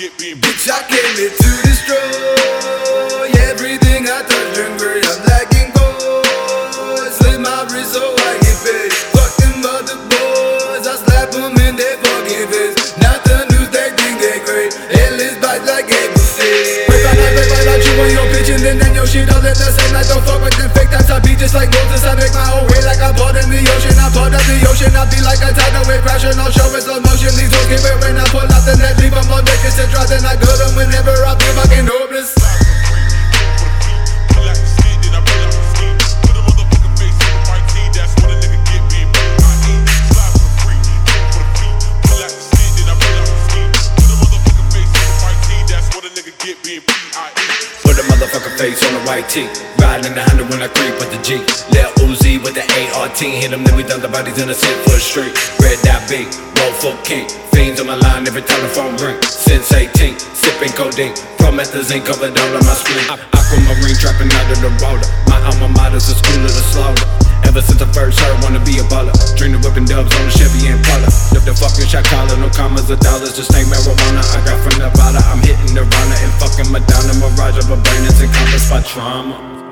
get being Bitch, I came here to destroy everything I touch and grade. I'm lacking gold. Slit my wrist so I get paid. Fuck them other boys, I slap them in their fucking face. Not the news, they think they great. Endless bites like Abel said. Break my life, you on your bitch and then your shit all at the same night. Don't fuck with them fake times. I be just like Moses. I make my whole way like I'm part of the ocean. I'm part of the ocean. I be like a tidal wave crashing on show in slow motion. These hoes get when I pull out the net, leave them on deck. It's a drop, then I go them whenever I feel fucking hopeless. Put a motherfucking face on the white tee. Riding in the 100 when I creep with the G. Lil Uzi with the ART. Hit them, then we dump the bodies in the 10-foot street. Red dot B, roll for king. Fiends on my line every time the phone ring. Since 18, sipping codeine. Promethazine covered all of my spleen. Aquamarine trapping out of the roller. My alma mater's a school of the slaughter. Ever since I first heard, wanna be a baller. Dream of whipping dubs on the Chevy Impala. Lift the fucking shot collar, no commas or dollars. Just ain't marijuana, I got from Nevada. I'm hitting Nirvana and fucking Madonna. Mirage of a brain is encompassed by trauma.